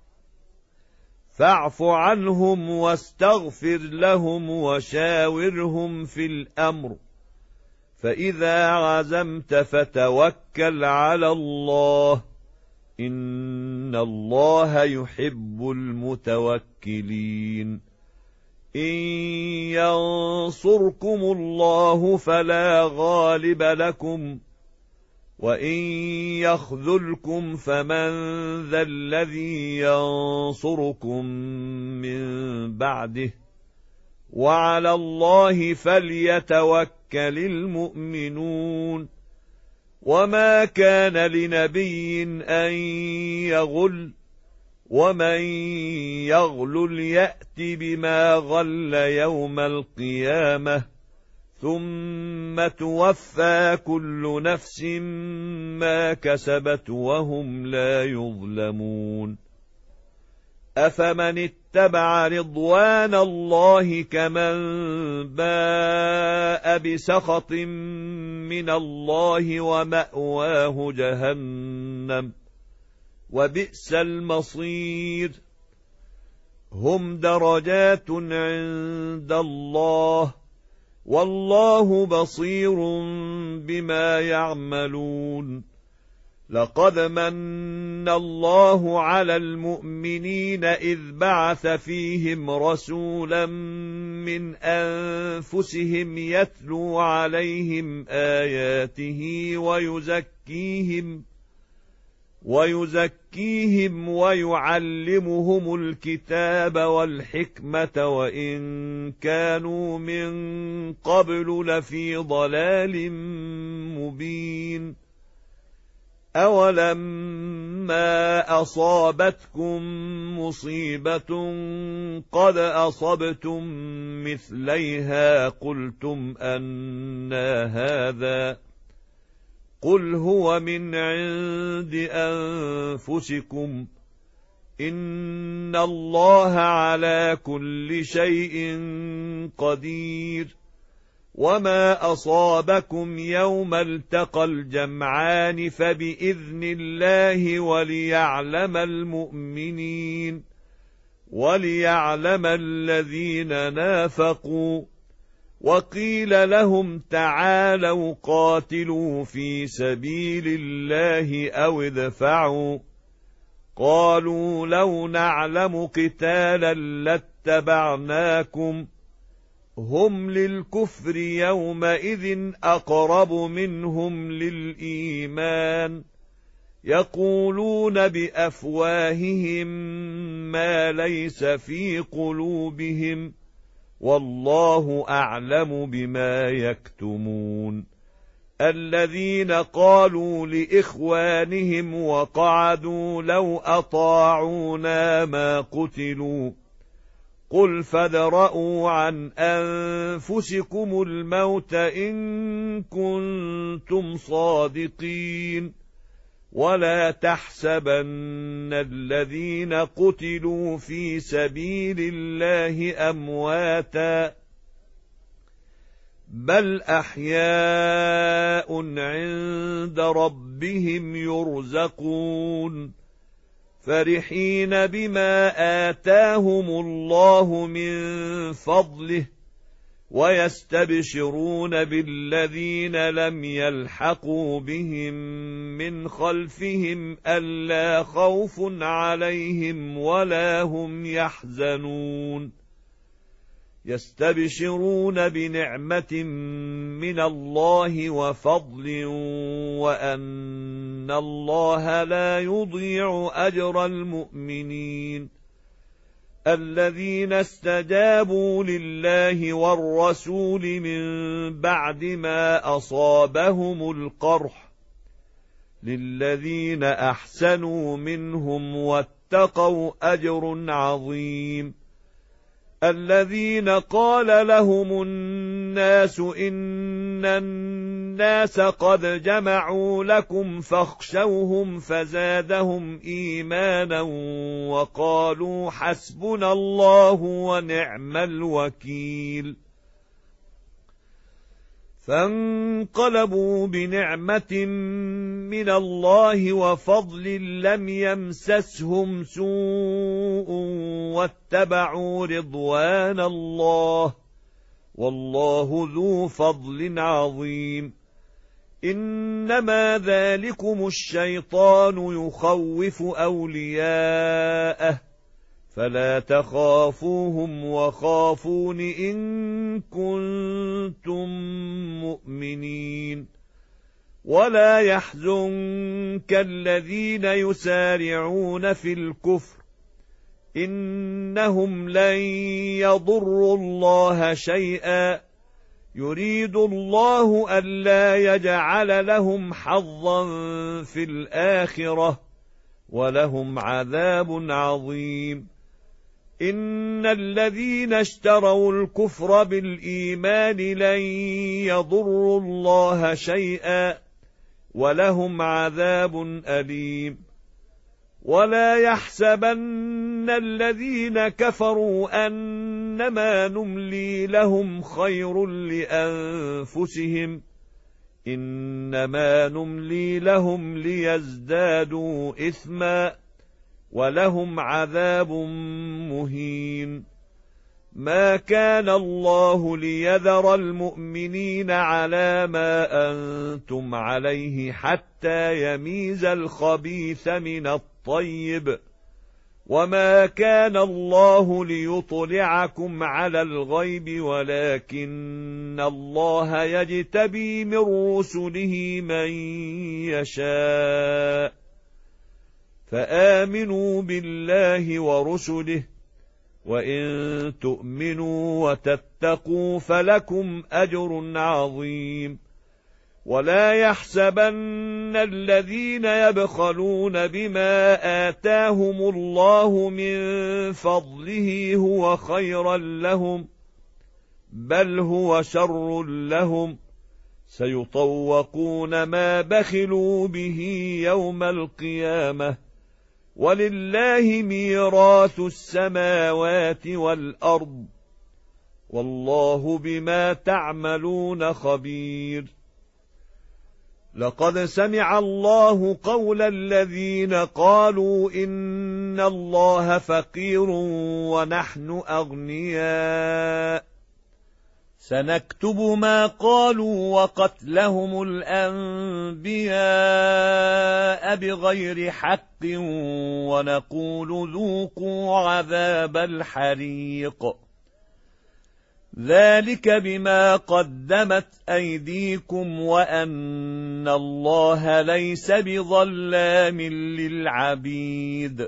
فاعف عنهم واستغفر لهم وشاورهم في الأمر فإذا عزمت فتوكل على الله إن الله يحب المتوكلين إن ينصركم الله فلا غالب لكم وإن يخذلكم فمن ذا الذي ينصركم من بعده وعلى الله فليتوكل المؤمنون وما كان لنبي أن يغل ومن يغلل يأت بما غل يوم القيامة ثم توفى كل نفس ما كسبت وهم لا يظلمون أفمن اتبع رضوان الله كمن باء بسخط من الله ومأواه جهنم وبئس المصير. هم درجات عند الله والله بصير بما يعملون. لقد من الله على المؤمنين إذ بعث فيهم رسولا من أنفسهم يتلو عليهم آياته ويزكيهم ويعلمهم الكتاب والحكمة وإن كانوا من قبل لفي ضلال مبين. أولما أصابتكم مصيبة قد أصبتم مثليها قلتم أنى هذا قل هو من عند أنفسكم إن الله على كل شيء قدير. وما أصابكم يوم التقى الجمعان فبإذن الله وليعلم الذين نافقوا. وقيل لهم تعالوا قاتلوا في سبيل الله أو ادفعوا قالوا لو نعلم قتالا لاتبعناكم هم للكفر يومئذ أقرب منهم للإيمان يقولون بأفواههم ما ليس في قلوبهم والله أعلم بما يكتمون. الذين قالوا لإخوانهم وقعدوا لو أطاعونا ما قتلوا قل فادرءوا عن أنفسكم الموت إن كنتم صادقين ولا تحسبن الذين قتلوا في سبيل الله أمواتا بل أحياء عند ربهم يرزقون فرحين بما آتاهم الله من فضله ويستبشرون بالذين لم يلحقوا بهم من خلفهم ألا خوف عليهم ولا هم يحزنون يستبشرون بنعمة من الله وفضل وأن الله لا يضيع أجر المؤمنين. الذين استجابوا لله والرسول من بعد ما أصابهم القرح للذين أحسنوا منهم واتقوا أجر عظيم. الذين قال لهم الناس إن الناس قد جمعوا لكم فاخشوهم فزادهم إيمانا وقالوا حسبنا الله ونعم الوكيل. فانقلبوا بنعمة من الله وفضل لم يمسسهم سوء واتبعوا رضوان الله والله ذو فضل عظيم. إنما ذلكم الشيطان يخوف أولياءه فلا تخافوهم وخافون إن كنتم مؤمنين. ولا يحزنك الذين يسارعون في الكفر إنهم لن يضروا الله شيئا يريد الله ألا يجعل لهم حظا في الآخرة ولهم عذاب عظيم. إن الذين اشتروا الكفر بالإيمان لن يضروا الله شيئا ولهم عذاب أليم. ولا يحسبن الذين كفروا أنما نملي لهم خير لأنفسهم إنما نملي لهم ليزدادوا إثما ولهم عذاب مهين. ما كان الله ليذر المؤمنين على ما أنتم عليه حتى يميز الخبيث من الطيب، وما كان الله ليطلعكم على الغيب ولكن الله يجتبي من رسله من يشاء، فآمنوا بالله ورسله، وإن تؤمنوا وتتقوا فلكم أجر عظيم. ولا يحسبن الذين يبخلون بما آتاهم الله من فضله هو خيرا لهم، بل هو شر لهم، سيطوقون ما بخلوا به يوم القيامة، ولله ميراث السماوات والأرض، والله بما تعملون خبير. لقد سمع الله قول الذين قالوا إن الله فقير ونحن أغنياء، سنكتب ما قالوا وقتلهم الأنبياء بغير حق ونقول ذوقوا عذاب الحريق، ذلك بما قدمت أيديكم وأن الله ليس بظلام للعبيد.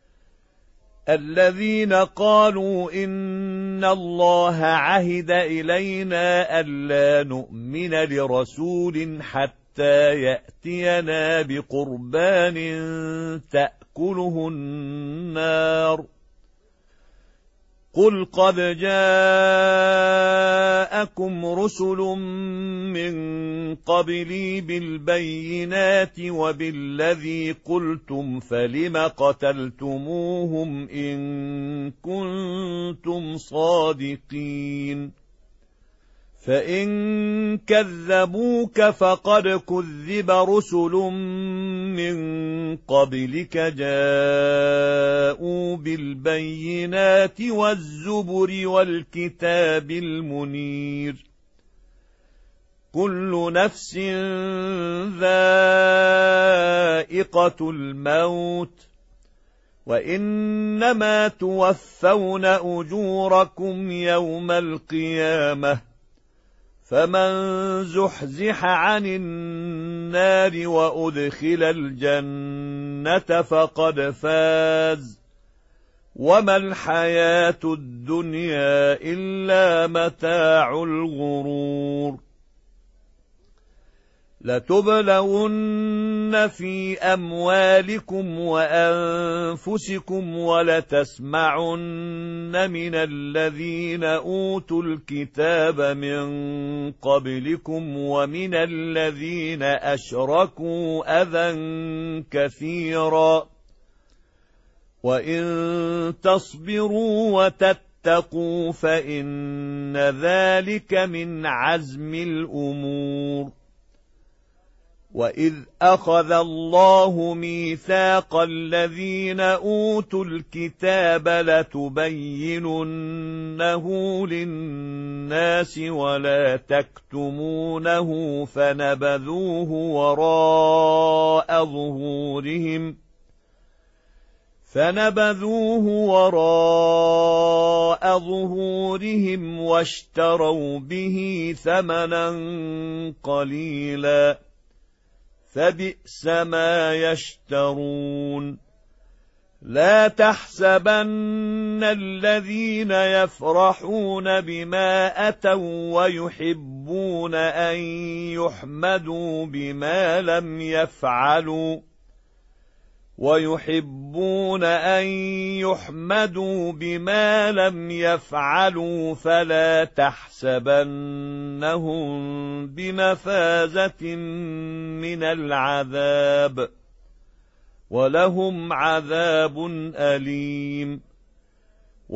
الذين قالوا إن الله عهد إلينا ألا نؤمن لرسول حتى يأتينا بقربان تأكله النار، قل قد جاءكم رسل من قبلي بالبينات وبالذي قلتم فلم قتلتموهم إن كنتم صادقين، فإن كذبوك فقد كذب رسل من قبلك جاءوا بالبينات والزبر والكتاب المنير، كل نفس ذائقة الموت، وإنما توفون أجوركم يوم القيامة، فمن زحزح عن النار وأدخل الجنة فقد فاز، وما الحياة الدنيا إلا متاع الغرور. لتبلون في أموالكم وأنفسكم ولتسمعن من الذين أوتوا الكتاب من قبلكم ومن الذين أشركوا أذى كثيرا، وإن تصبروا وتتقوا فإن ذلك من عزم الأمور. وإذ أخذ الله ميثاق الذين أوتوا الكتاب لتبيننه للناس ولا تكتمونه فنبذوه وراء ظهورهم واشتروا به ثمنا قليلا، فبئس ما يشترون. لا تحسبن الذين يفرحون بما أتوا ويحبون أن يحمدوا بما لم يفعلوا فلا تحسبنهم بمفازة من العذاب، ولهم عذاب أليم.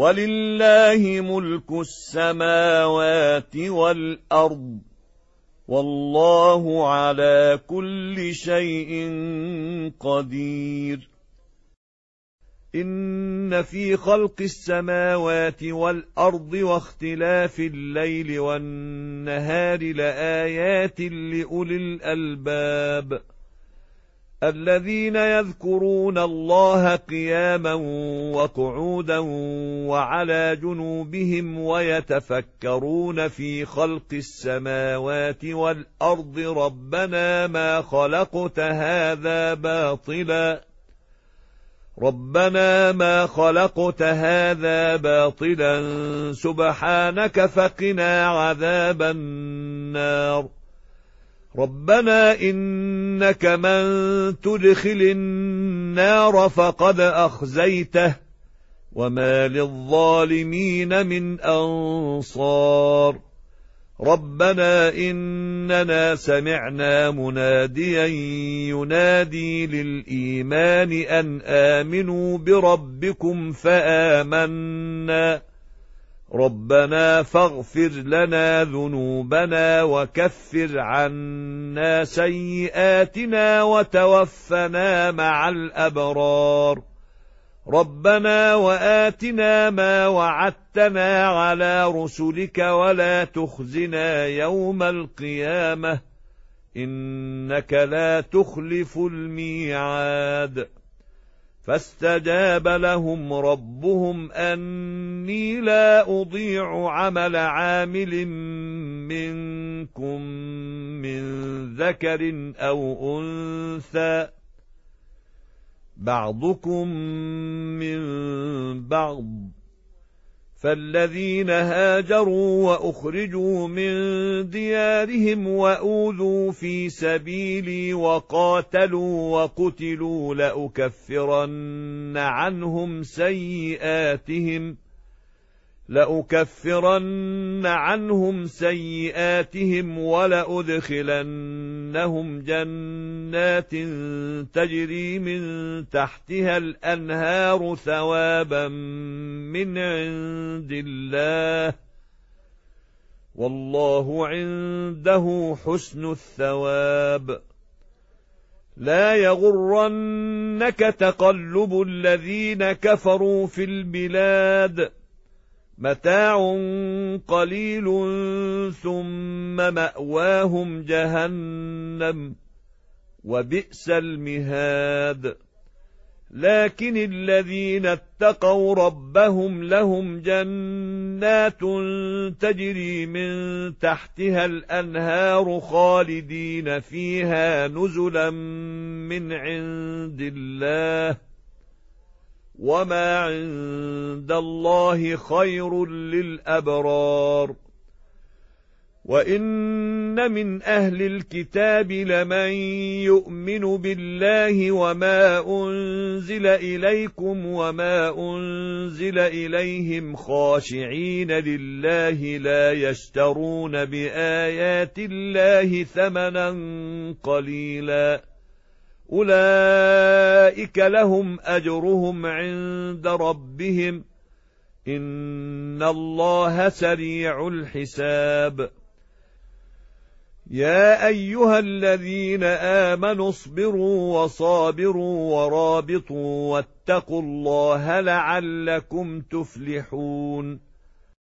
ولله ملك السماوات والأرض، والله على كل شيء قدير. إن في خلق السماوات والأرض واختلاف الليل والنهار لآيات لأولي الألباب الذين يذكرون الله قياما وقعودا وعلى جنوبهم ويتفكرون في خلق السماوات والأرض ربنا ما خلقت هذا باطلا سبحانك فقنا عذاب النار. ربنا إنك من تدخل النار فقد أخزيته وما للظالمين من أنصار. ربنا إننا سمعنا مناديا ينادي للإيمان أن آمنوا بربكم فآمنا. ربنا فاغفر لنا ذنوبنا وكفر عنا سيئاتنا وتوفنا مع الأبرار. ربنا وآتنا ما وعدتنا على رسلك ولا تخزنا يوم القيامة إنك لا تخلف الميعاد. فاستجاب لهم ربهم أني لا أضيع عمل عامل منكم من ذكر أو أنثى بعضكم من بعض. فالذين هاجروا وأخرجوا من ديارهم وأوذوا في سبيلي وقاتلوا وقتلوا لأكفرن عنهم سيئاتهم ولأدخلنهم جنات تجري من تحتها الأنهار ثوابا من عند الله والله عنده حسن الثواب. لا يغرنك تقلب الذين كفروا في البلاد متاع قليل ثم مأواهم جهنم وبئس المهاد. لكن الذين اتقوا ربهم لهم جنات تجري من تحتها الأنهار خالدين فيها نزلا من عند الله وما عند الله خير للأبرار. وإن من أهل الكتاب لمن يؤمن بالله وما أنزل إليكم وما أنزل إليهم خاشعين لله لا يشترون بآيات الله ثمنا قليلا أولئك لهم أجرهم عند ربهم إن الله سريع الحساب. يا أيها الذين آمنوا اصبروا وصابروا ورابطوا واتقوا الله لعلكم تفلحون.